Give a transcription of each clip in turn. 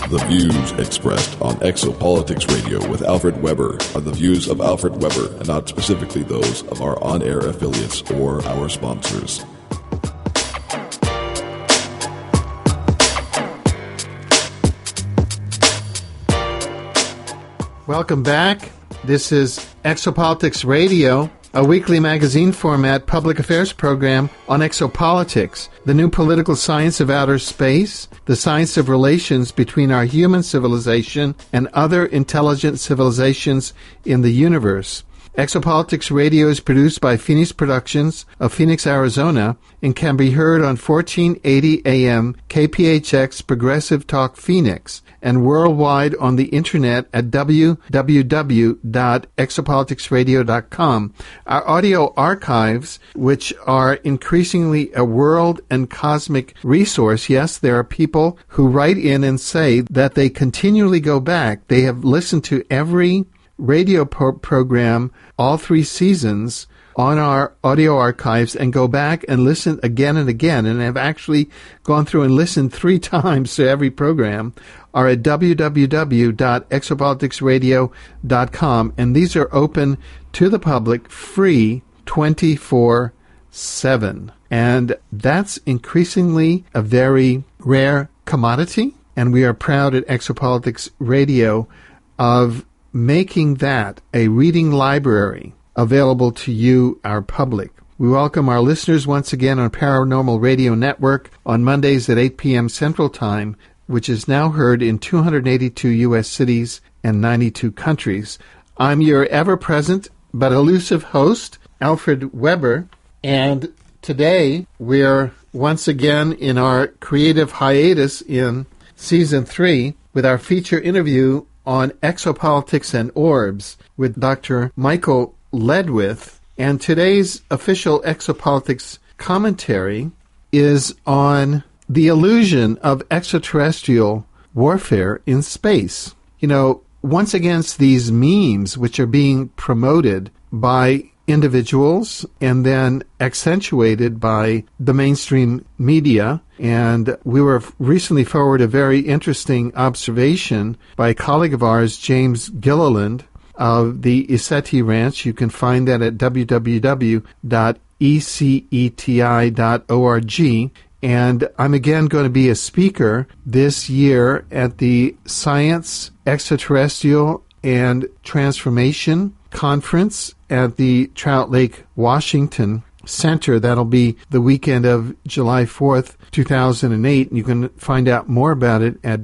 The views expressed on Exopolitics Radio with Alfred Weber are the views of Alfred Weber and not specifically those of our on-air affiliates or our sponsors. Welcome back. This is Exopolitics Radio, a weekly magazine format public affairs program on exopolitics, the new political science of outer space, the science of relations between our human civilization and other intelligent civilizations in the universe. Exopolitics Radio is produced by Phoenix Productions of Phoenix, Arizona, and can be heard on 1480 AM KPHX Progressive Talk Phoenix and worldwide on the internet at www.exopoliticsradio.com. Our audio archives, which are increasingly a world and cosmic resource. Yes, there are people who write in and say that they continually go back. They have listened to every radio program, all 3 seasons, on our audio archives and go back and listen again and again, and have actually gone through and listened 3 times to every program, are at www.exopoliticsradio.com, and these are open to the public free 24/7. And that's increasingly a very rare commodity, and we are proud at Exopolitics Radio of making that a reading library available to you, our public. We welcome our listeners once again on Paranormal Radio Network on Mondays at 8 p.m. Central Time, which is now heard in 282 U.S. cities and 92 countries. I'm your ever-present but elusive host, Alfred Weber, and today we're once again in our creative hiatus in Season 3 with our feature interview on exopolitics and orbs with Dr. Michael Ledwith. And today's official exopolitics commentary is on the illusion of extraterrestrial warfare in space. You know, once against these memes which are being promoted by individuals and then accentuated by the mainstream media. And we were recently forwarded a very interesting observation by a colleague of ours, James Gilliland, of the Iseti Ranch. You can find that at www.eceti.org. And I'm again going to be a speaker this year at the Science, Extraterrestrial, and Transformation Conference at the Trout Lake, Washington Center. That'll be the weekend of July 4th, 2008. You can find out more about it at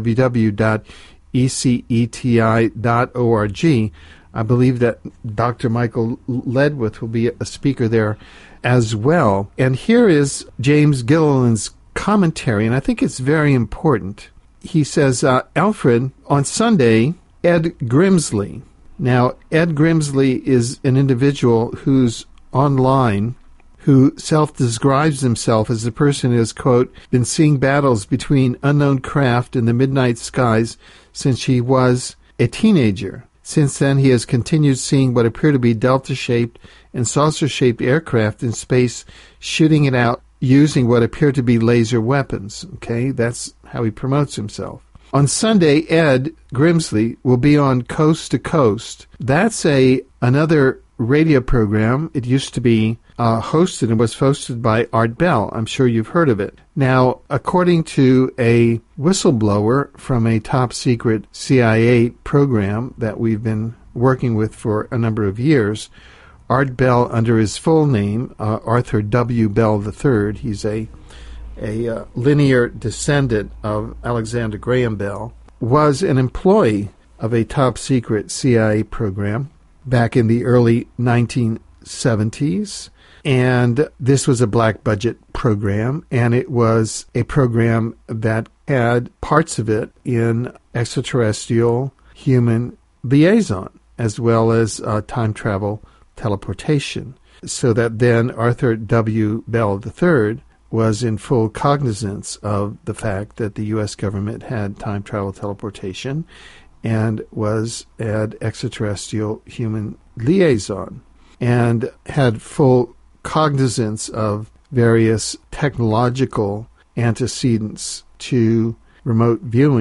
www.eceti.org. I believe that Dr. Michael Ledwith will be a speaker there as well. And here is James Gilliland's commentary, and I think it's very important. He says, Alfred, on Sunday, Ed Grimsley. Now, Ed Grimsley is an individual who's online, who self-describes himself as the person who has, quote, been seeing battles between unknown craft in the midnight skies since he was a teenager. Since then, he has continued seeing what appear to be delta-shaped and saucer-shaped aircraft in space, shooting it out using what appear to be laser weapons. Okay, that's how he promotes himself. On Sunday, Ed Grimsley will be on Coast to Coast. That's another radio program. It used to be hosted and was hosted by Art Bell. I'm sure you've heard of it. Now, according to a whistleblower from a top-secret CIA program that we've been working with for a number of years, Art Bell, under his full name, Arthur W. Bell III, he's a linear descendant of Alexander Graham Bell, was an employee of a top-secret CIA program back in the early 1970s. And this was a black budget program, and it was a program that had parts of it in extraterrestrial human liaison, as well as time travel teleportation. So that then Arthur W. Bell III was in full cognizance of the fact that the U.S. government had time travel teleportation and was an extraterrestrial human liaison, and had full cognizance of various technological antecedents to remote viewing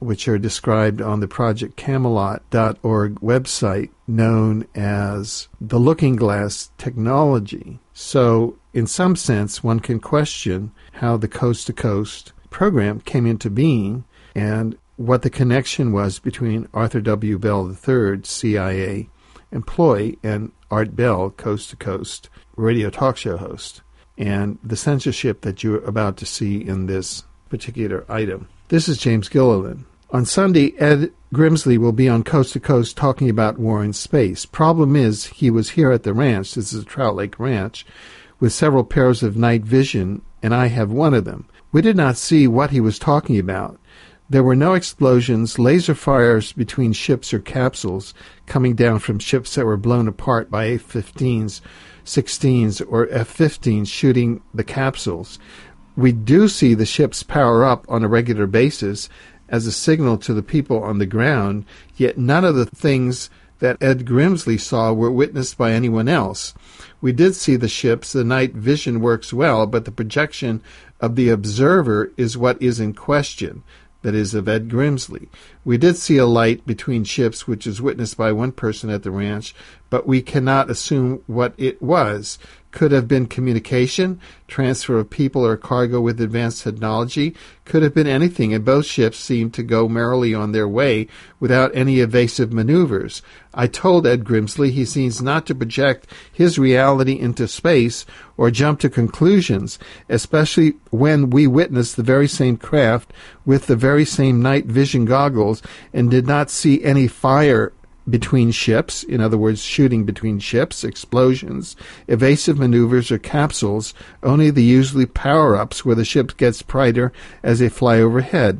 which are described on the projectcamelot.org website, known as the looking glass technology. So, in some sense, one can question how the Coast to Coast program came into being and what the connection was between Arthur W. Bell III, CIA employee, and Art Bell, Coast to Coast radio talk show host, and the censorship that you're about to see in this particular item. This is James Gilliland. On Sunday, Ed Grimsley will be on Coast to Coast talking about war in space. Problem is, he was here at the ranch, this is a Trout Lake Ranch, with several pairs of night vision, and I have one of them. We did not see what he was talking about. There were no explosions, laser fires between ships or capsules coming down from ships that were blown apart by F-15s, 16s, or F-15s shooting the capsules. We do see the ships power up on a regular basis as a signal to the people on the ground, yet none of the things that Ed Grimsley saw were witnessed by anyone else. We did see the ships, the night vision works well, but the projection of the observer is what is in question. That is, of Ed Grimsley. We did see a light between ships, which is witnessed by one person at the ranch, but we cannot assume what it was. Could have been communication, transfer of people or cargo with advanced technology, could have been anything, and both ships seemed to go merrily on their way without any evasive maneuvers. I told Ed Grimsley he seems not to project his reality into space or jump to conclusions, especially when we witnessed the very same craft with the very same night vision goggles and did not see any fire between ships, in other words, shooting between ships, explosions, evasive maneuvers, or capsules, only the usually power-ups where the ship gets brighter as they fly overhead.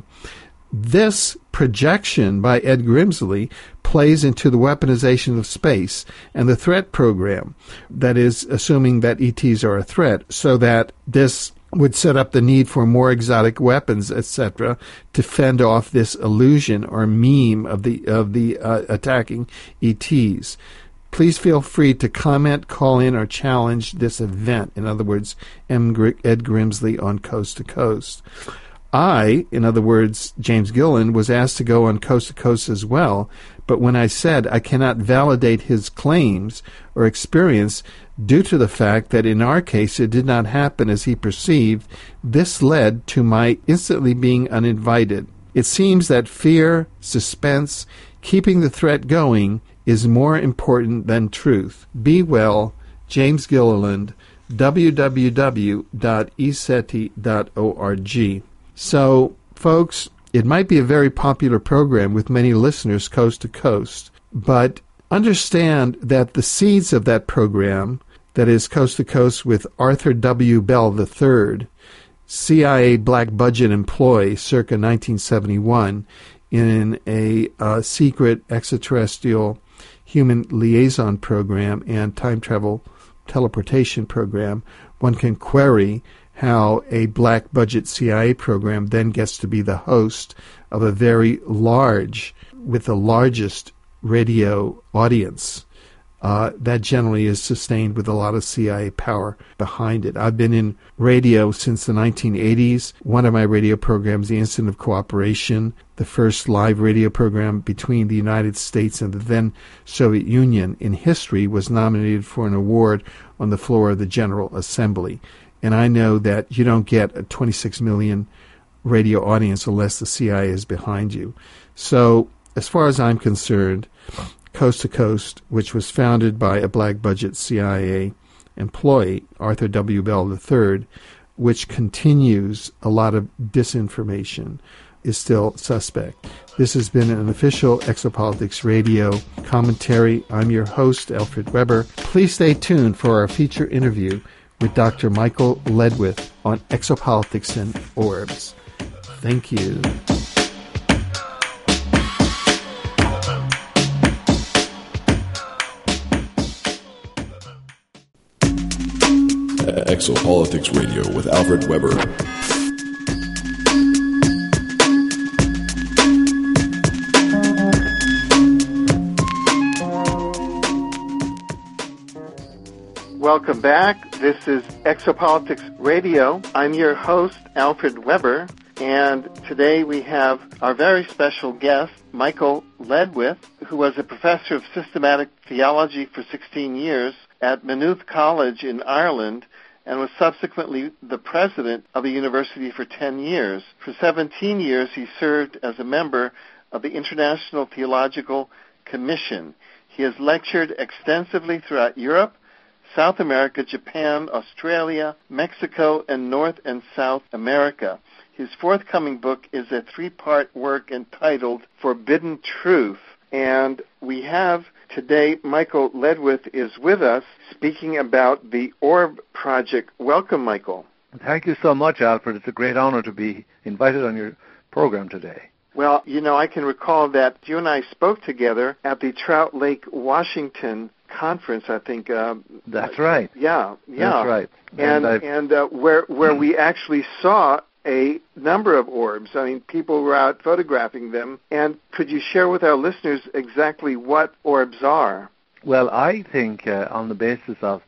This projection by Ed Grimsley plays into the weaponization of space and the threat program, that is, assuming that ETs are a threat, so that this would set up the need for more exotic weapons, etc., to fend off this illusion or meme of the attacking ETs. Please feel free to comment, call in, or challenge this event. In other words, Ed Grimsley on Coast to Coast. I, in other words, James Gilliland, was asked to go on Coast to Coast as well, but when I said I cannot validate his claims or experience due to the fact that in our case it did not happen as he perceived, this led to my instantly being uninvited. It seems that fear, suspense, keeping the threat going is more important than truth. Be well, James Gilliland, www.eseti.org. So, folks, it might be a very popular program with many listeners coast to coast, but understand that the seeds of that program, that is Coast to Coast with Arthur W. Bell III, CIA black budget employee circa 1971 in a secret extraterrestrial human liaison program and time travel teleportation program, one can query how a black budget CIA program then gets to be the host of a very large, with the largest radio audience that generally is sustained with a lot of CIA power behind it. I've been in radio since the 1980s. One of my radio programs, The Instant of Cooperation, the first live radio program between the United States and the then Soviet Union in history, was nominated for an award on the floor of the General Assembly. And I know that you don't get a 26 million radio audience unless the CIA is behind you. So, as far as I'm concerned, Coast to Coast, which was founded by a black budget CIA employee, Arthur W. Bell III, which continues a lot of disinformation, is still suspect. This has been an official Exopolitics Radio commentary. I'm your host, Alfred Weber. Please stay tuned for our feature interview with Dr. Michael Ledwith on Exopolitics and Orbs. Thank you. Exopolitics Radio with Alfred Weber. Welcome back. This is Exopolitics Radio. I'm your host, Alfred Weber, And today we have our very special guest, Michael Ledwith, who was a professor of systematic theology for 16 years at Maynooth College in Ireland and was subsequently the president of the university for 10 years. For 17 years, he served as a member of the International Theological Commission. He has lectured extensively throughout Europe, South America, Japan, Australia, Mexico, and North and South America. His forthcoming book is a 3-part work entitled Forbidden Truth. And we have today, Michael Ledwith is with us speaking about the Orb Project. Welcome, Michael. Thank you so much, Alfred. It's a great honor to be invited on your program today. Well, I can recall that you and I spoke together at the Trout Lake, Washington conference, I think. That's right. Yeah. That's right. And where we actually saw a number of orbs. I mean, people were out photographing them. And could you share with our listeners exactly what orbs are? Well, I think on the basis of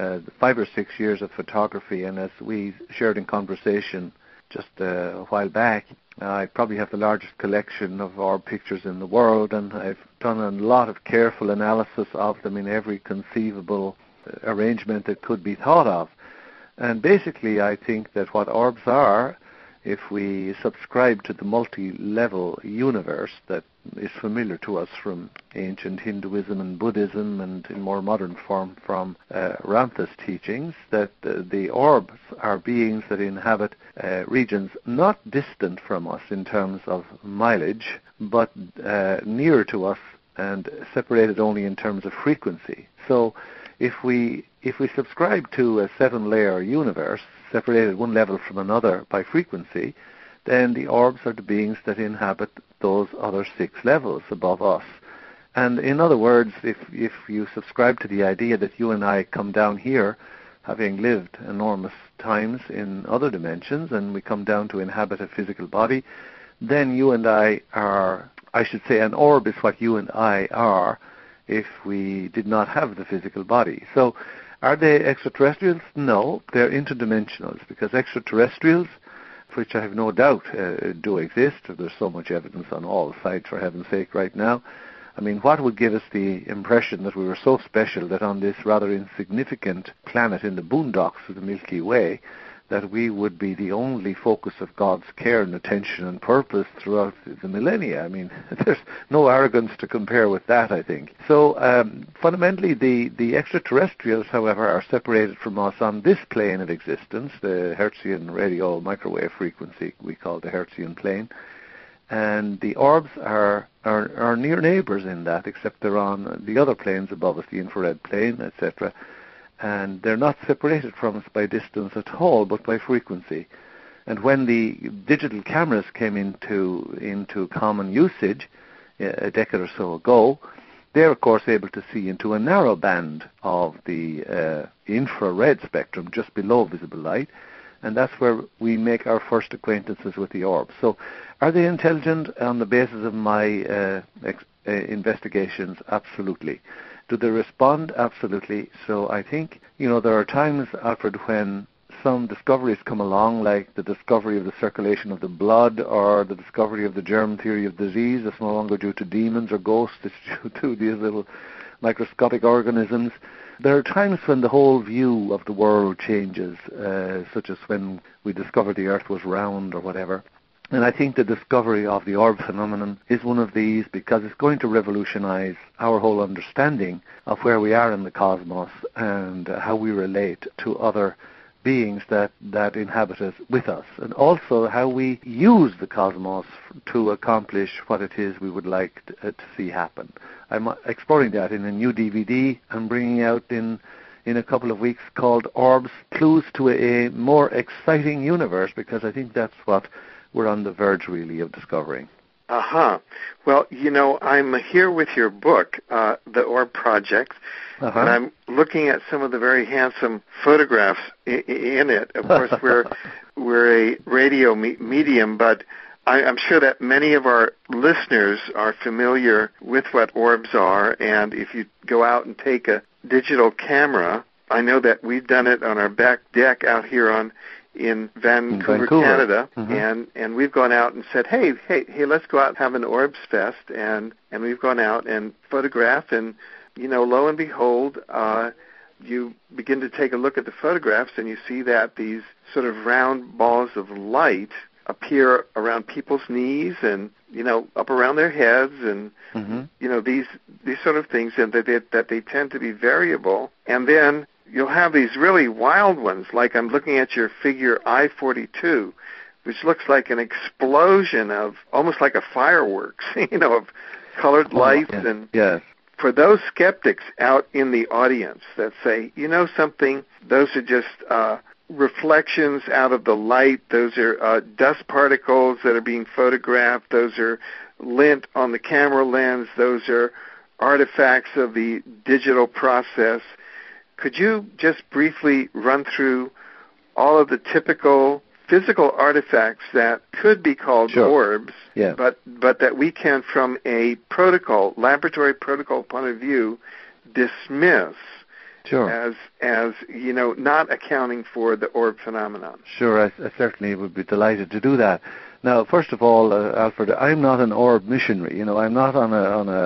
5 or 6 years of photography, and as we shared in conversation just a while back, I probably have the largest collection of orb pictures in the world, and I've done a lot of careful analysis of them in every conceivable arrangement that could be thought of. And basically, I think that what orbs are, if we subscribe to the multi-level universe that is familiar to us from ancient Hinduism and Buddhism, and in more modern form from Ramtha's teachings, that the orbs are beings that inhabit regions not distant from us in terms of mileage, but nearer to us and separated only in terms of frequency. So if we subscribe to a 7-layer universe, separated one level from another by frequency, then the orbs are the beings that inhabit those other 6 levels above us. And in other words, if you subscribe to the idea that you and I come down here, having lived enormous times in other dimensions, and we come down to inhabit a physical body, then you and I are, I should say, an orb is what you and I are if we did not have the physical body. So are they extraterrestrials? No, they're interdimensionals, because extraterrestrials, which I have no doubt do exist, there's so much evidence on all sides, for heaven's sake, right now. I mean, what would give us the impression that we were so special that on this rather insignificant planet in the boondocks of the Milky Way, that we would be the only focus of God's care and attention and purpose throughout the millennia? I mean, there's no arrogance to compare with that, I think. So fundamentally, the extraterrestrials, however, are separated from us on this plane of existence, the Hertzian radio microwave frequency we call the Hertzian plane. And the orbs are near neighbors in that, except they're on the other planes above us, the infrared plane, etc., and they're not separated from us by distance at all, but by frequency. And when the digital cameras came into common usage a decade or so ago, they're of course able to see into a narrow band of the infrared spectrum just below visible light, and that's where we make our first acquaintances with the orbs. So are they intelligent on the basis of my investigations? Absolutely. Do they respond? Absolutely. So I think, there are times, Alfred, when some discoveries come along, like the discovery of the circulation of the blood, or the discovery of the germ theory of disease. It's no longer due to demons or ghosts, it's due to these little microscopic organisms. There are times when the whole view of the world changes, such as when we discovered the Earth was round or whatever. And I think the discovery of the orb phenomenon is one of these, because it's going to revolutionize our whole understanding of where we are in the cosmos and how we relate to other beings that inhabit us with us, and also how we use the cosmos to accomplish what it is we would like to see happen. I'm exploring that in a new DVD I'm bringing out in a couple of weeks called Orbs, Clues to a More Exciting Universe, because I think that's what we're on the verge, really, of discovering. Uh-huh. Well, I'm here with your book, The Orb Project, and I'm looking at some of the very handsome photographs in it. Of course, we're a radio medium, but I'm sure that many of our listeners are familiar with what orbs are, and if you go out and take a digital camera, I know that we've done it on our back deck out here on in Vancouver, Canada, and we've gone out and said, hey, let's go out and have an Orbs Fest, and we've gone out and photographed, and lo and behold, you begin to take a look at the photographs, and you see that these sort of round balls of light appear around people's knees and up around their heads, and these sort of things, and that they tend to be variable. And then you'll have these really wild ones, like I'm looking at your figure I-42, which looks like an explosion of almost like a fireworks, of colored lights. And for those skeptics out in the audience that say, something, those are just reflections out of the light, those are dust particles that are being photographed, those are lint on the camera lens, those are artifacts of the digital process. Could you just briefly run through all of the typical physical artifacts that could be called orbs, but that we can, from a laboratory protocol point of view, dismiss as not accounting for the orb phenomenon? Sure, I certainly would be delighted to do that. Now, first of all, Alfred, I'm not an orb missionary. I'm not on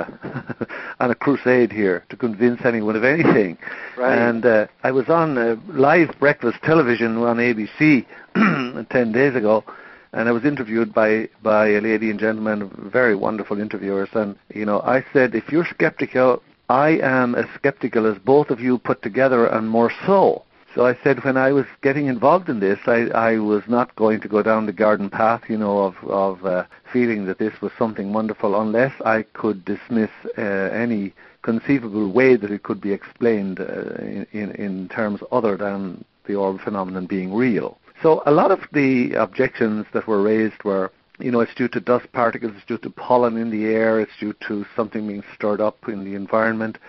a on a crusade here to convince anyone of anything. Right. And I was on live breakfast television on ABC 10 days ago, and I was interviewed by a lady and gentleman, very wonderful interviewers. And I said, if you're skeptical, I am as skeptical as both of you put together, and more so. So I said, when I was getting involved in this, I was not going to go down the garden path, of feeling that this was something wonderful, unless I could dismiss any conceivable way that it could be explained in terms other than the orb phenomenon being real. So a lot of the objections that were raised were, it's due to dust particles, it's due to pollen in the air, it's due to something being stirred up in the environment.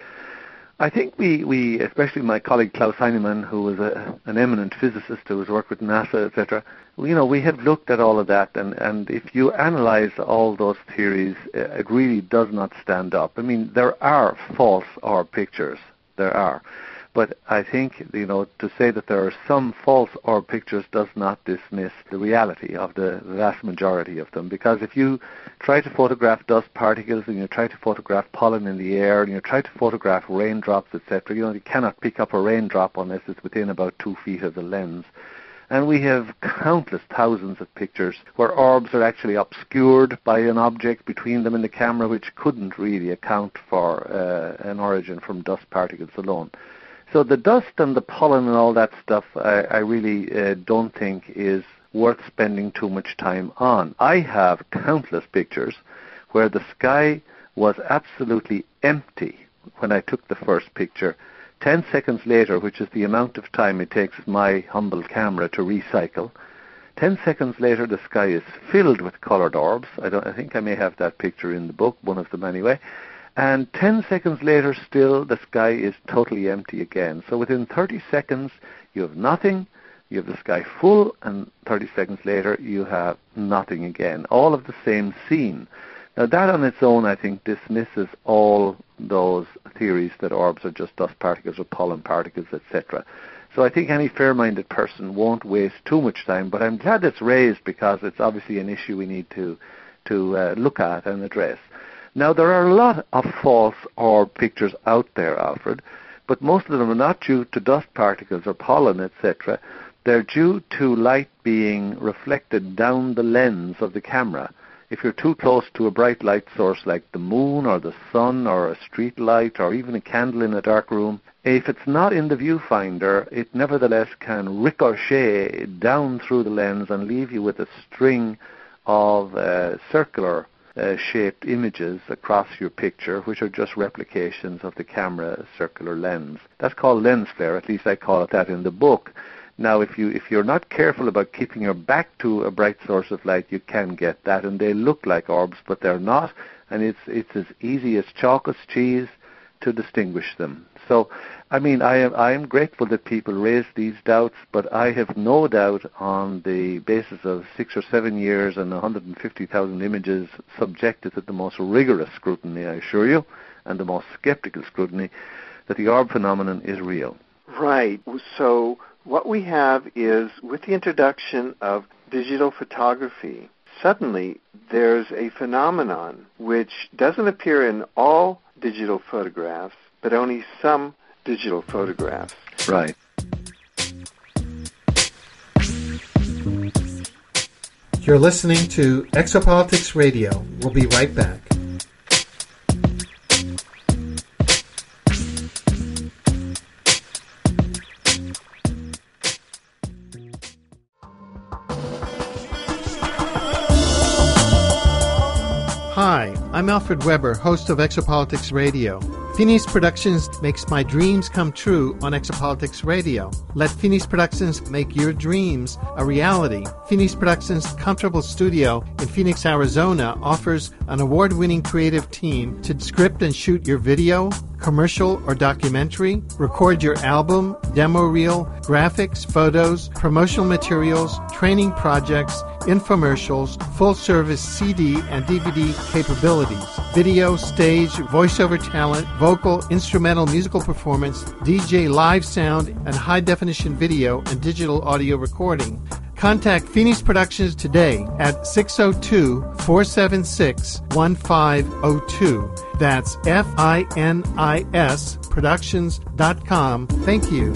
I think we especially my colleague Klaus Heinemann, who was an eminent physicist who has worked with NASA, etc., we have looked at all of that, and if you analyze all those theories, it really does not stand up. I mean, there are false orb pictures. There are. But I think, to say that there are some false orb pictures does not dismiss the reality of the vast majority of them. Because if you try to photograph dust particles, and you try to photograph pollen in the air, and you try to photograph raindrops, etc., you cannot pick up a raindrop unless it's within about 2 feet of the lens. And we have countless thousands of pictures where orbs are actually obscured by an object between them and the camera, which couldn't really account for an origin from dust particles alone. So the dust and the pollen and all that stuff, I really don't think is worth spending too much time on. I have countless pictures where the sky was absolutely empty when I took the first picture. 10 seconds later, which is the amount of time it takes my humble camera to recycle, 10 seconds later the sky is filled with coloured orbs. I think I may have that picture in the book, one of them anyway. And 10 seconds later, still, the sky is totally empty again. So within 30 seconds, you have nothing, you have the sky full, and 30 seconds later, you have nothing again. All of the same scene. Now, that on its own, I think, dismisses all those theories that orbs are just dust particles or pollen particles, etc. So I think any fair-minded person won't waste too much time, but I'm glad it's raised because it's obviously an issue we need to look at and address. Now, there are a lot of false orb pictures out there, Alfred, but most of them are not due to dust particles or pollen, etc. They're due to light being reflected down the lens of the camera. If you're too close to a bright light source like the moon or the sun or a street light or even a candle in a dark room, if it's not in the viewfinder, it nevertheless can ricochet down through the lens and leave you with a string of circular shaped images across your picture, which are just replications of the camera circular lens. That's called lens flare, at least I call it that in the book. Now, if you're not careful about keeping your back to a bright source of light, you can get that, and they look like orbs, but they're not, and it's as easy as chalk as cheese to distinguish them. So, I mean, I am grateful that people raise these doubts, but I have no doubt on the basis of 6 or 7 years and 150,000 images subjected to the most rigorous scrutiny, I assure you, and the most skeptical scrutiny, that the orb phenomenon is real. Right. So what we have is, with the introduction of digital photography, suddenly there's a phenomenon which doesn't appear in all digital photographs, but only some digital photographs. Right. You're listening to Exopolitics Radio. We'll be right back. Hi, I'm Alfred Weber, host of Exopolitics Radio. Phoenix Productions makes my dreams come true on Exopolitics Radio. Let Phoenix Productions make your dreams a reality. Phoenix Productions' comfortable studio in Phoenix, Arizona offers an award-winning creative team to script and shoot your video, commercial or documentary, record your album, demo reel, graphics, photos, promotional materials, training projects, infomercials, full-service CD and DVD capabilities, video, stage, voiceover talent, vocal, instrumental musical performance, DJ live sound, and high-definition video and digital audio recording. Contact Phoenix Productions today at 602-476-1502. That's FINIS Productions.com. Thank you.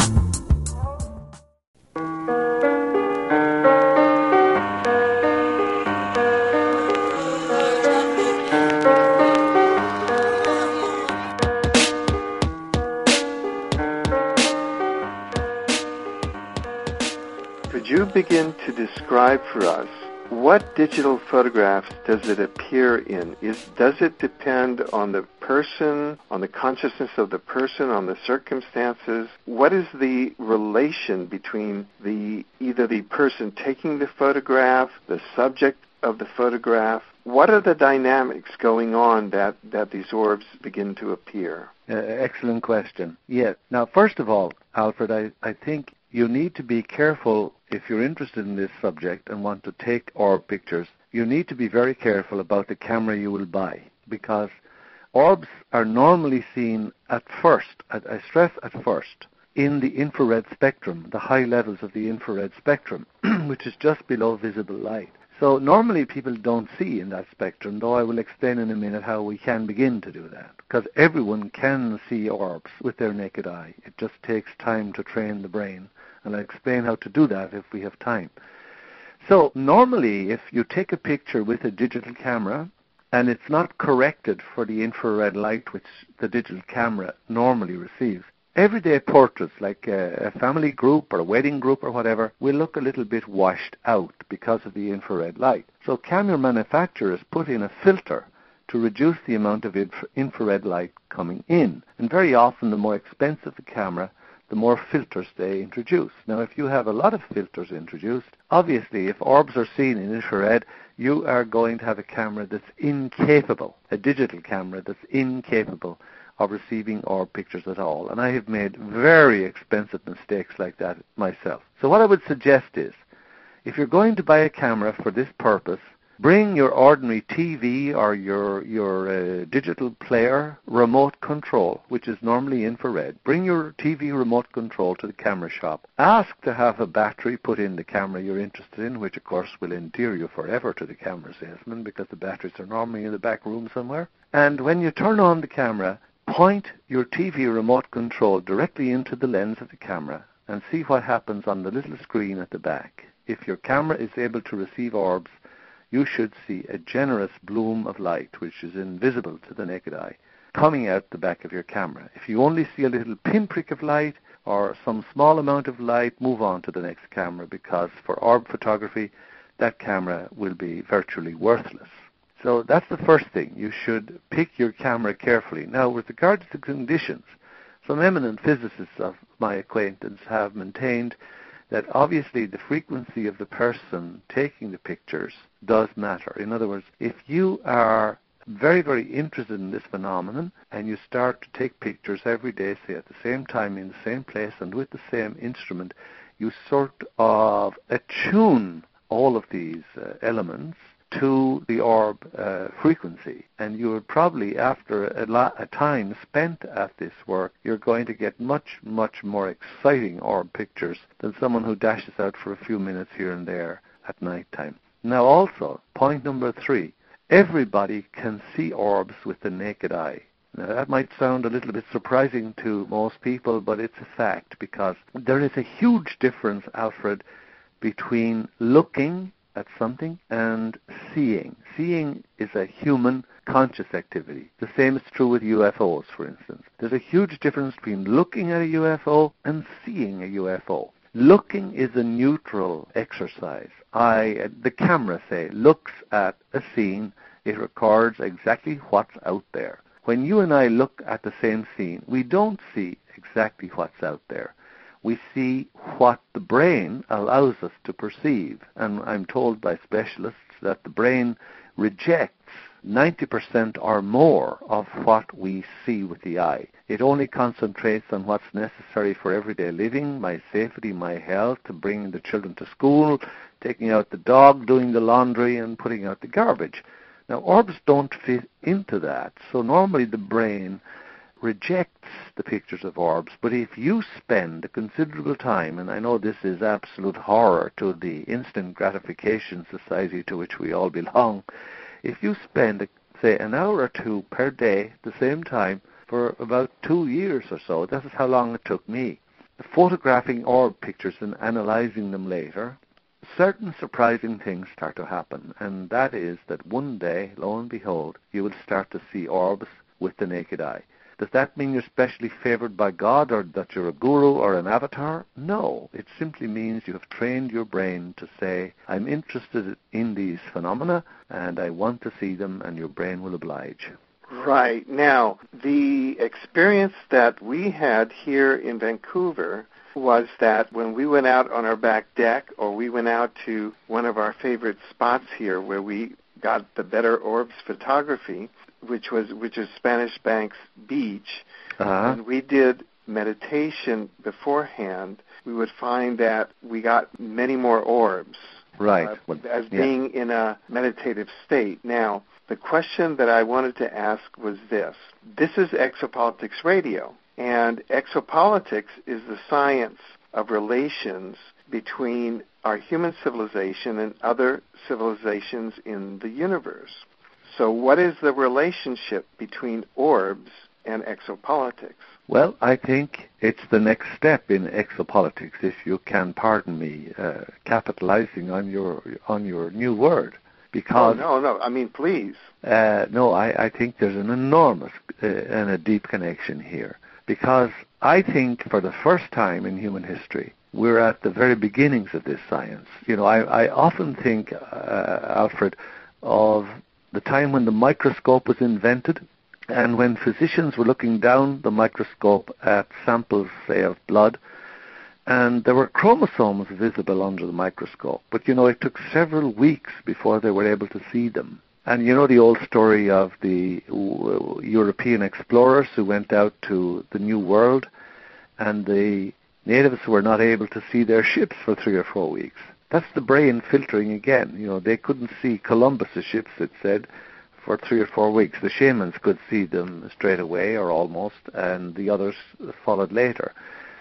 Could you begin to describe for us what digital photographs does it appear in? Does it depend on the person, on the consciousness of the person, on the circumstances? What is the relation between either the person taking the photograph, the subject of the photograph? What are the dynamics going on that these orbs begin to appear? Excellent question. Yeah. Now, first of all, Alfred, I think you need to be careful if you're interested in this subject and want to take orb pictures. You need to be very careful about the camera you will buy, because orbs are normally seen at first, I stress at first, in the infrared spectrum, the high levels of the infrared spectrum, which is just below visible light. So normally people don't see in that spectrum, though I will explain in a minute how we can begin to do that, because everyone can see orbs with their naked eye. It just takes time to train the brain, and I'll explain how to do that if we have time. So normally if you take a picture with a digital camera and it's not corrected for the infrared light which the digital camera normally receives, everyday portraits like a family group or a wedding group or whatever will look a little bit washed out because of the infrared light. So camera manufacturers put in a filter to reduce the amount of infrared light coming in. And very often the more expensive the camera, the more filters they introduce. Now, if you have a lot of filters introduced, obviously if orbs are seen in infrared, you are going to have a camera that's incapable, a digital camera that's incapable of receiving orb pictures at all. And I have made very expensive mistakes like that myself. So what I would suggest is, if you're going to buy a camera for this purpose, bring your ordinary TV or your digital player remote control, which is normally infrared. Bring your TV remote control to the camera shop. Ask to have a battery put in the camera you're interested in, which of course will endear you forever to the camera salesman because the batteries are normally in the back room somewhere. And when you turn on the camera, point your TV remote control directly into the lens of the camera and see what happens on the little screen at the back. If your camera is able to receive orbs, you should see a generous bloom of light, which is invisible to the naked eye, coming out the back of your camera. If you only see a little pinprick of light or some small amount of light, move on to the next camera, because for orb photography, that camera will be virtually worthless. So that's the first thing. You should pick your camera carefully. Now, with regard to the conditions, some eminent physicists of my acquaintance have maintained that obviously the frequency of the person taking the pictures does matter. In other words, if you are very, very interested in this phenomenon and you start to take pictures every day, say at the same time, in the same place, and with the same instrument, you sort of attune all of these elements to the orb frequency, and you would probably, after a time spent at this work, you're going to get much, much more exciting orb pictures than someone who dashes out for a few minutes here and there at night time. Now also, point number 3, everybody can see orbs with the naked eye. Now, that might sound a little bit surprising to most people, but it's a fact, because there is a huge difference, Alfred, between looking at something and seeing. Seeing is a human conscious activity. The same is true with UFOs, for instance. There's a huge difference between looking at a UFO and seeing a UFO. Looking is a neutral exercise. The camera, say, looks at a scene. It records exactly what's out there. When you and I look at the same scene, we don't see exactly what's out there. We see what the brain allows us to perceive. And I'm told by specialists that the brain rejects 90% or more of what we see with the eye. It only concentrates on what's necessary for everyday living, my safety, my health, to bring the children to school, taking out the dog, doing the laundry, and putting out the garbage. Now, orbs don't fit into that, so normally the brain rejects the pictures of orbs, but if you spend a considerable time, and I know this is absolute horror to the instant gratification society to which we all belong, if you spend, say, an hour or 2 per day at the same time for about 2 years or so, that is how long it took me, photographing orb pictures and analyzing them later, certain surprising things start to happen, and that is that one day, lo and behold, you will start to see orbs with the naked eye. Does that mean you're specially favored by God, or that you're a guru or an avatar? No. It simply means you have trained your brain to say, I'm interested in these phenomena and I want to see them, and your brain will oblige. Right. Now, the experience that we had here in Vancouver was that when we went out on our back deck, or we went out to one of our favorite spots here where we got the better orbs photography, which is Spanish Banks Beach, and we did meditation beforehand, we would find that we got many more orbs. Right. As being in a meditative state. Now, the question that I wanted to ask was this. This is Exopolitics Radio, and exopolitics is the science of relations between our human civilization and other civilizations in the universe. So what is the relationship between orbs and exopolitics? Well, I think it's the next step in exopolitics, if you can pardon me, capitalizing on your new word. Because no, I mean, please. I think there's an enormous and a deep connection here. Because I think for the first time in human history, we're at the very beginnings of this science. You know, I often think, Alfred, of the time when the microscope was invented, and when physicians were looking down the microscope at samples, say, of blood, and there were chromosomes visible under the microscope. But, you know, it took several weeks before they were able to see them. And you know the old story of the European explorers who went out to the New World, and the natives were not able to see their ships for 3 or 4 weeks. That's the brain filtering again. You know, they couldn't see Columbus's ships, it said, for 3 or 4 weeks. The shamans could see them straight away, or almost, and the others followed later.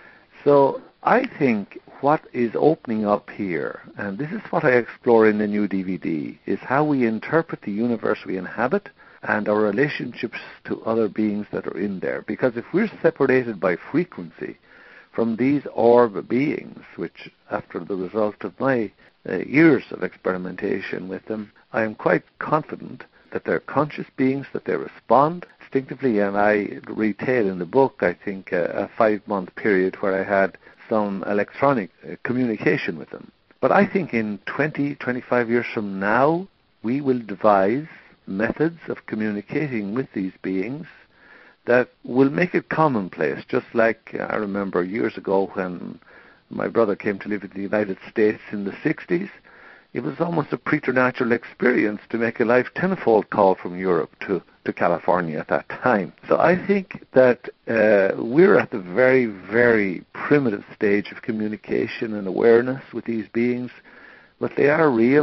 So I think what is opening up here, and this is what I explore in the new DVD, is how we interpret the universe we inhabit and our relationships to other beings that are in there. Because if we're separated by frequency from these orb beings, which after the result of my years of experimentation with them, I am quite confident that they're conscious beings, that they respond instinctively, and I retail in the book, I think, a 5-month period where I had some electronic communication with them. But I think in 20, 25 years from now, we will devise methods of communicating with these beings that will make it commonplace, just like I remember years ago when my brother came to live in the United States in the 60s. It was almost a preternatural experience to make a live telephone call from Europe to California at that time. So I think that we're at the very, very primitive stage of communication and awareness with these beings, but they are real,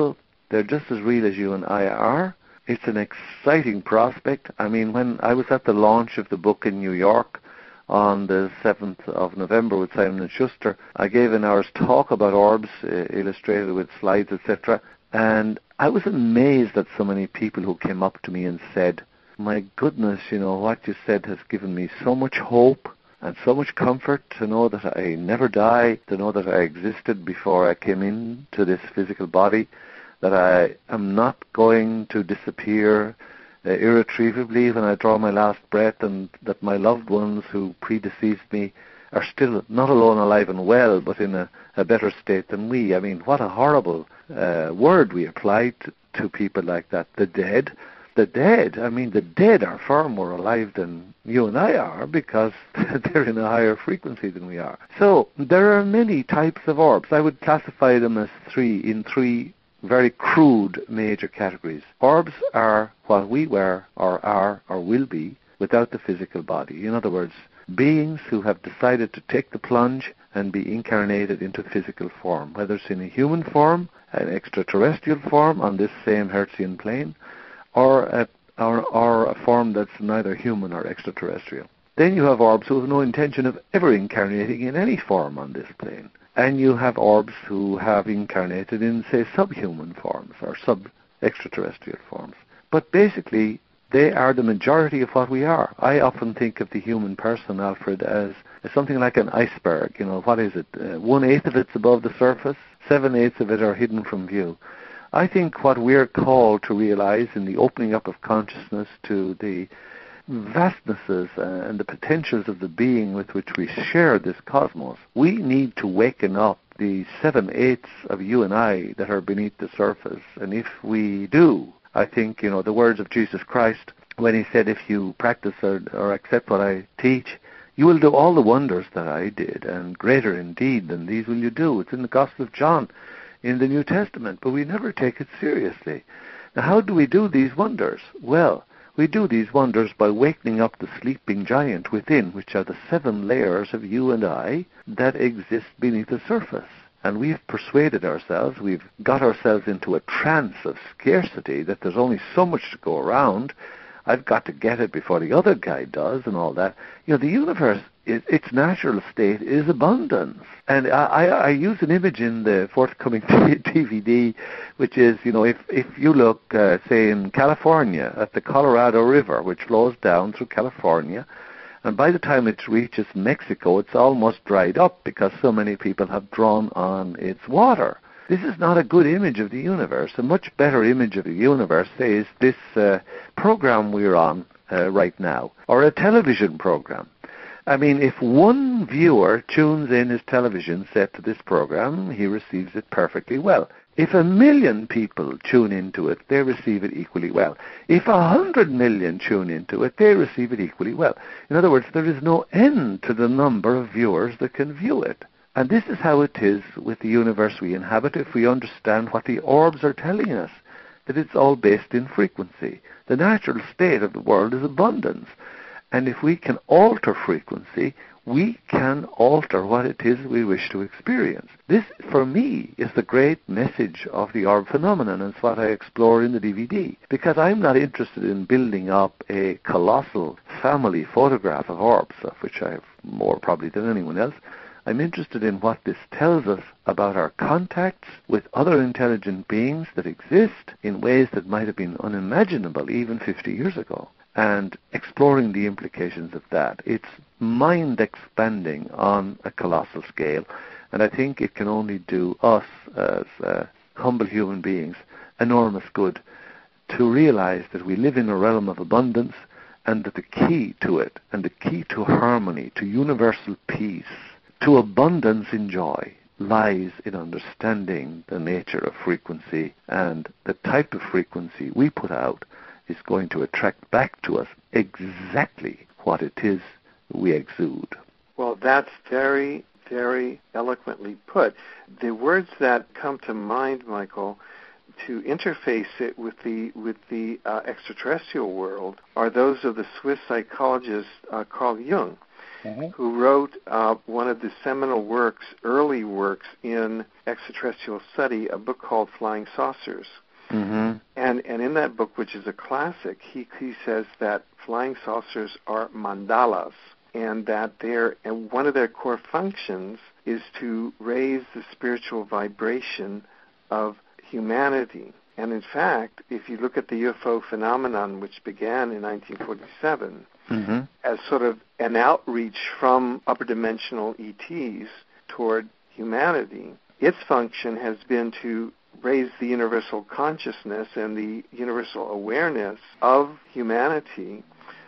They're just as real as you and I are. It's an exciting prospect. I mean, when I was at the launch of the book in New York on the 7th of November with Simon & Schuster, I gave an hour's talk about orbs, illustrated with slides, etc. And I was amazed at so many people who came up to me and said, my goodness, what you said has given me so much hope and so much comfort to know that I never die, to know that I existed before I came into this physical body, that I am not going to disappear irretrievably when I draw my last breath, and that my loved ones who predeceased me are still not alone alive and well, but in a better state than we. I mean, what a horrible word we apply to people like that. The dead. The dead. I mean, the dead are far more alive than you and I are, because they're in a higher frequency than we are. So there are many types of orbs. I would classify them as three very crude major categories. Orbs are what we were or are or will be without the physical body. In other words, beings who have decided to take the plunge and be incarnated into physical form, whether it's in a human form, an extraterrestrial form on this same Hertzian plane, or a form that's neither human or extraterrestrial. Then you have orbs who have no intention of ever incarnating in any form on this plane. And you have orbs who have incarnated in, say, subhuman forms or sub-extraterrestrial forms. But basically, they are the majority of what we are. I often think of the human person, Alfred, as something like an iceberg. What is it? 1/8 of it's above the surface, 7/8 of it are hidden from view. I think what we're called to realize in the opening up of consciousness to the vastnesses and the potentials of the being with which we share this cosmos, we need to waken up the 7/8 of you and I that are beneath the surface. And if we do, I think, the words of Jesus Christ when he said, if you practice or accept what I teach, you will do all the wonders that I did, and greater indeed than these will you do. It's in the Gospel of John in the New Testament, but we never take it seriously. Now, how do we do these wonders? Well, we do these wonders by wakening up the sleeping giant within, which are the 7 layers of you and I that exist beneath the surface. And we've persuaded ourselves, we've got ourselves into a trance of scarcity, that there's only so much to go around. I've got to get it before the other guy does and all that. The universe, its natural state is abundance. And I use an image in the forthcoming DVD, which is, if you look, say, in California at the Colorado River, which flows down through California, and by the time it reaches Mexico, it's almost dried up because so many people have drawn on its water. This is not a good image of the universe. A much better image of the universe, say, is this program we're on right now, or a television program. I mean, if one viewer tunes in his television set to this program, he receives it perfectly well. If 1 million people tune into it, they receive it equally well. If 100 million tune into it, they receive it equally well. In other words, there is no end to the number of viewers that can view it. And this is how it is with the universe we inhabit if we understand what the orbs are telling us, that it's all based in frequency. The natural state of the world is abundance. And if we can alter frequency, we can alter what it is we wish to experience. This, for me, is the great message of the orb phenomenon, and it's what I explore in the DVD. Because I'm not interested in building up a colossal family photograph of orbs, of which I have more probably than anyone else. I'm interested in what this tells us about our contacts with other intelligent beings that exist in ways that might have been unimaginable even 50 years ago, and exploring the implications of that. It's mind-expanding on a colossal scale, and I think it can only do us as humble human beings enormous good to realize that we live in a realm of abundance, and that the key to it, and the key to harmony, to universal peace, to abundance in joy, lies in understanding the nature of frequency, and the type of frequency we put out is going to attract back to us exactly what it is we exude. Well, that's very, very eloquently put. The words that come to mind, Michael, to interface it with the extraterrestrial world are those of the Swiss psychologist Carl Jung, who wrote one of the seminal works, early works in extraterrestrial study, a book called Flying Saucers. Mm-hmm. And in that book, which is a classic, he says that flying saucers are mandalas, and that one of their core functions is to raise the spiritual vibration of humanity. And in fact, if you look at the UFO phenomenon, which began in 1947, mm-hmm. as sort of an outreach from upper dimensional ETs toward humanity, its function has been to raise the universal consciousness and the universal awareness of humanity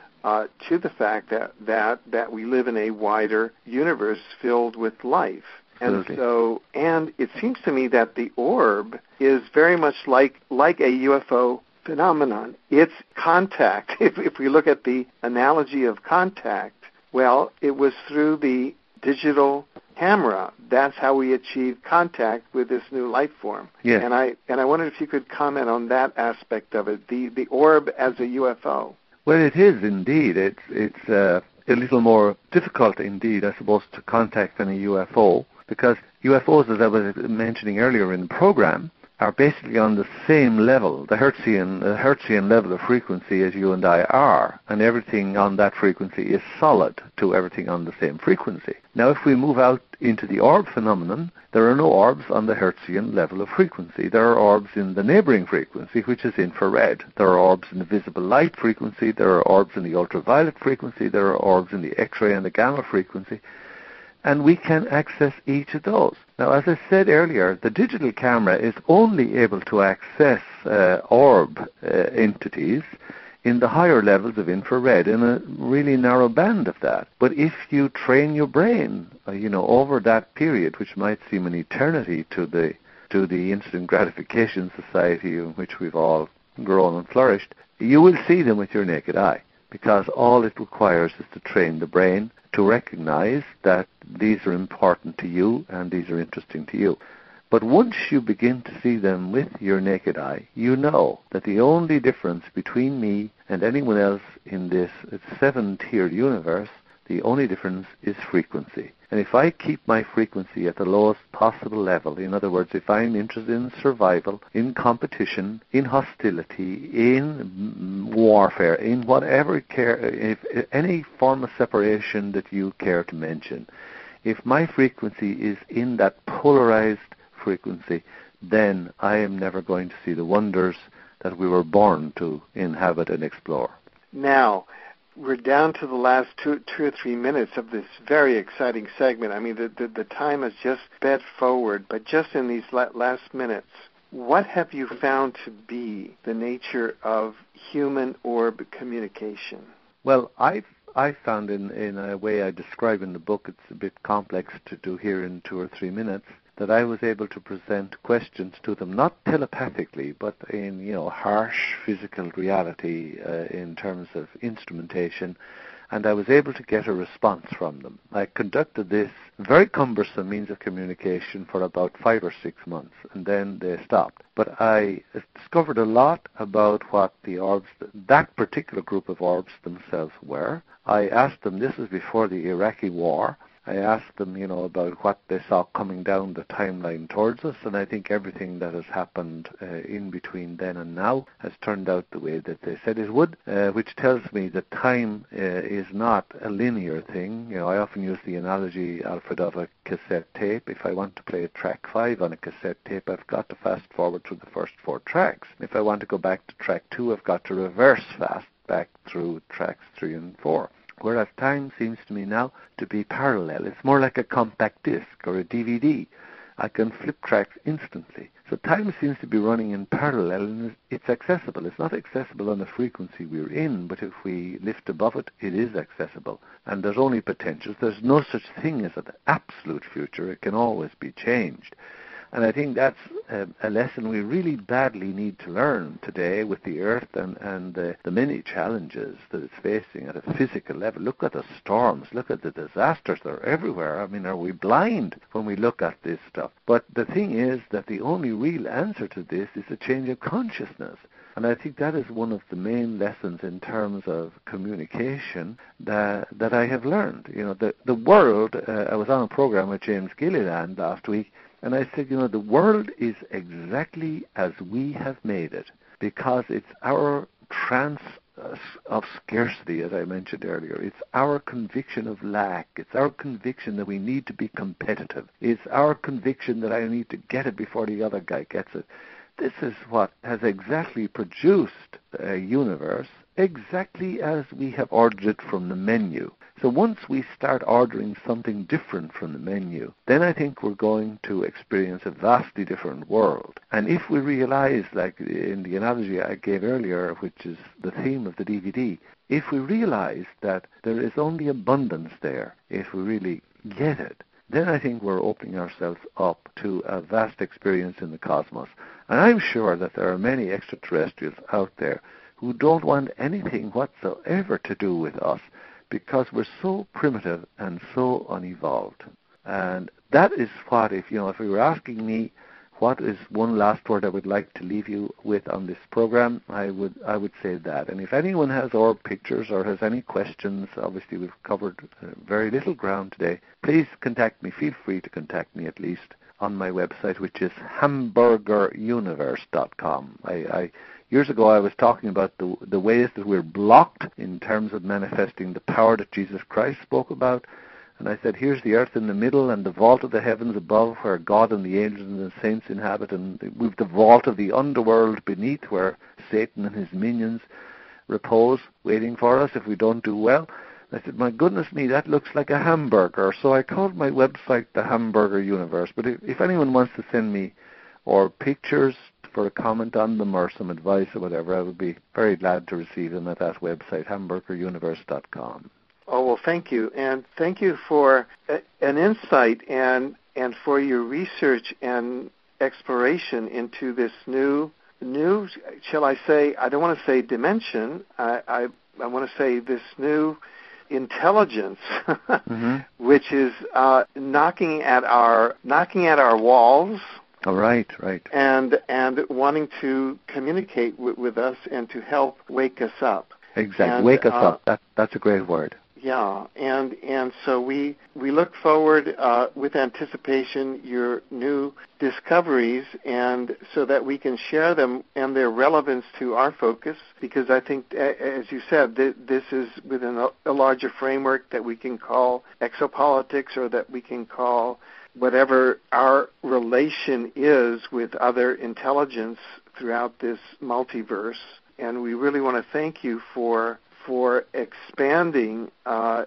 to the fact that we live in a wider universe filled with life. Absolutely. And it seems to me that the orb is very much like a UFO phenomenon. It's contact. If we look at the analogy of contact, well, it was through the digital camera. That's how we achieved contact with this new life form. Yes. And I wondered if you could comment on that aspect of it, the orb as a UFO. Well, it is indeed. It's a little more difficult indeed, I suppose, to contact than a UFO, because UFOs, as I was mentioning earlier in the program, are basically on the same level, the Hertzian level of frequency as you and I are, and everything on that frequency is solid to everything on the same frequency. Now, if we move out into the orb phenomenon, there are no orbs on the Hertzian level of frequency. There are orbs in the neighboring frequency, which is infrared. There are orbs in the visible light frequency. There are orbs in the ultraviolet frequency. There are orbs in the X-ray and the gamma frequency. And we can access each of those. Now, as I said earlier, the digital camera is only able to access orb entities in the higher levels of infrared, in a really narrow band of that. But if you train your brain, over that period, which might seem an eternity to the instant gratification society in which we've all grown and flourished, you will see them with your naked eye, because all it requires is to train the brain to recognize that these are important to you and these are interesting to you. But once you begin to see them with your naked eye, you know that the only difference between me and anyone else in this 7-tiered universe, the only difference is frequency. And if I keep my frequency at the lowest possible level, in other words, if I'm interested in survival, in competition, in hostility, in warfare, in whatever if any form of separation that you care to mention, if my frequency is in that polarized frequency, then I am never going to see the wonders that we were born to inhabit and explore. Now, we're down to the last two or 3 minutes of this very exciting segment. I mean, the time has just sped forward, but just in these last minutes, what have you found to be the nature of human orb communication? Well, I found in a way I describe in the book, it's a bit complex to do here in 2 or 3 minutes, that I was able to present questions to them, not telepathically, but in harsh physical reality in terms of instrumentation, and I was able to get a response from them. I conducted this very cumbersome means of communication for about 5 or 6 months, and then they stopped. But I discovered a lot about what the orbs, that particular group of orbs themselves were. I asked them, this was before the Iraqi war, I asked them, about what they saw coming down the timeline towards us, and I think everything that has happened in between then and now has turned out the way that they said it would, which tells me that time is not a linear thing. I often use the analogy, Alfred, of a cassette tape. If I want to play track 5 on a cassette tape, I've got to fast forward through the first 4 tracks. If I want to go back to track 2, I've got to reverse fast back through tracks 3 and 4. Whereas time seems to me now to be parallel. It's more like a compact disc or a DVD. I can flip tracks instantly. So time seems to be running in parallel, and it's accessible. It's not accessible on the frequency we're in, but if we lift above it, it is accessible. And there's only potentials. There's no such thing as an absolute future. It can always be changed. And I think that's a lesson we really badly need to learn today with the Earth and the many challenges that it's facing at a physical level. Look at the storms. Look at the disasters. They're everywhere. I mean, are we blind when we look at this stuff? But the thing is that the only real answer to this is a change of consciousness. And I think that is one of the main lessons in terms of communication that I have learned. The world, I was on a program with James Gilliland last week, And I said, the world is exactly as we have made it, because it's our trance of scarcity, as I mentioned earlier. It's our conviction of lack. It's our conviction that we need to be competitive. It's our conviction that I need to get it before the other guy gets it. This is what has exactly produced a universe exactly as we have ordered it from the menu. So once we start ordering something different from the menu, then I think we're going to experience a vastly different world. And if we realize, like in the analogy I gave earlier, which is the theme of the DVD, if we realize that there is only abundance there, if we really get it, then I think we're opening ourselves up to a vast experience in the cosmos. And I'm sure that there are many extraterrestrials out there who don't want anything whatsoever to do with us, because we're so primitive and so unevolved. And that is what, if you were asking me what is one last word I would like to leave you with on this program, I would say that. And if anyone has orb pictures or has any questions, obviously we've covered very little ground today, please contact me. Feel free to contact me, at least, on my website, which is hamburgeruniverse.com. Years ago, I was talking about the ways that we're blocked in terms of manifesting the power that Jesus Christ spoke about. And I said, here's the earth in the middle and the vault of the heavens above, where God and the angels and the saints inhabit. And we've the vault of the underworld beneath, where Satan and his minions repose, waiting for us if we don't do well. I said, my goodness me, that looks like a hamburger. So I called my website the Hamburger Universe. But if anyone wants to send me or pictures for a comment on them or some advice or whatever, I would be very glad to receive them at that website, hamburgeruniverse.com. Oh, well, thank you. And thank you for an insight and for your research and exploration into this new, shall I say, I don't want to say dimension, I want to say this new intelligence, which is knocking at our walls. Oh, right. And wanting to communicate with us and to help wake us up. Exactly, wake us up. That's a great word. Yeah, and so we look forward with anticipation your new discoveries, and so that we can share them and their relevance to our focus, because I think, as you said, this is within a larger framework that we can call exopolitics, or that we can call whatever our relation is with other intelligence throughout this multiverse. And we really want to thank you for expanding our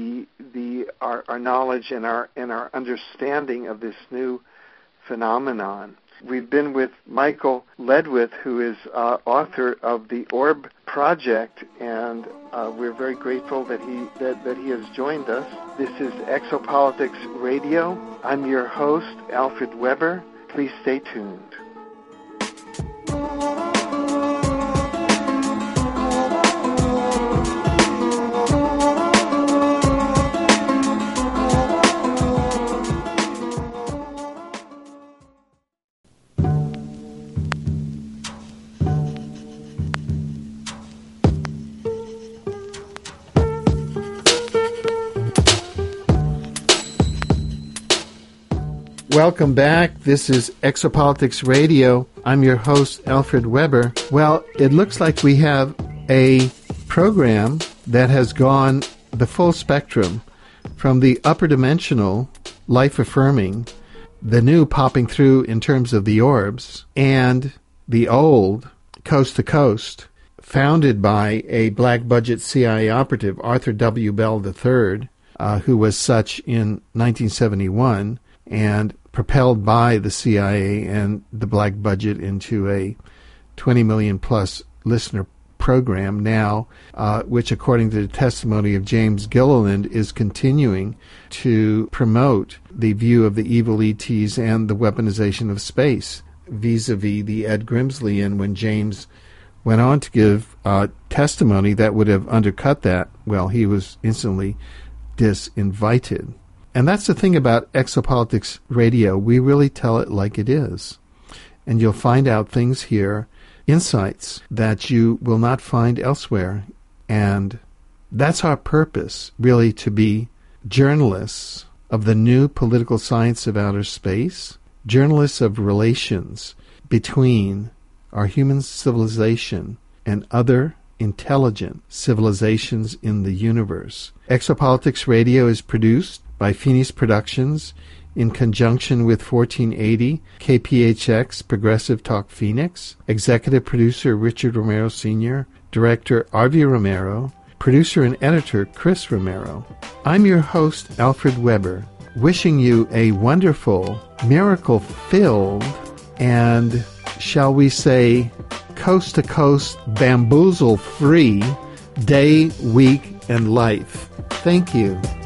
knowledge and our understanding of this new phenomenon. We've been with Michael Ledwith, who is author of the Orb Project, and we're very grateful that he has joined us. This is Exopolitics Radio. I'm your host, Alfred Weber. Please stay tuned. Welcome back. This is Exopolitics Radio. I'm your host, Alfred Weber. Well, it looks like we have a program that has gone the full spectrum, from the upper dimensional, life-affirming, the new popping through in terms of the orbs, and the old, coast to coast, founded by a black-budget CIA operative, Arthur W. Bell III, who was such in 1971, and propelled by the CIA and the black budget into a 20 million plus listener program now, which, according to the testimony of James Gilliland, is continuing to promote the view of the evil ETs and the weaponization of space, vis-a-vis the Ed Grimsley. When James went on to give testimony that would have undercut that, well, he was instantly disinvited. And that's the thing about Exopolitics Radio. We really tell it like it is. And you'll find out things here, insights that you will not find elsewhere. And that's our purpose, really, to be journalists of the new political science of outer space, journalists of relations between our human civilization and other intelligent civilizations in the universe. Exopolitics Radio is produced by Phoenix Productions in conjunction with 1480 KPHX Progressive Talk Phoenix. Executive producer Richard Romero Sr., director Arvie Romero, producer and editor Chris Romero. I'm your host, Alfred Weber, wishing you a wonderful, miracle-filled, and, shall we say, coast-to-coast, bamboozle-free day, week, and life. Thank you.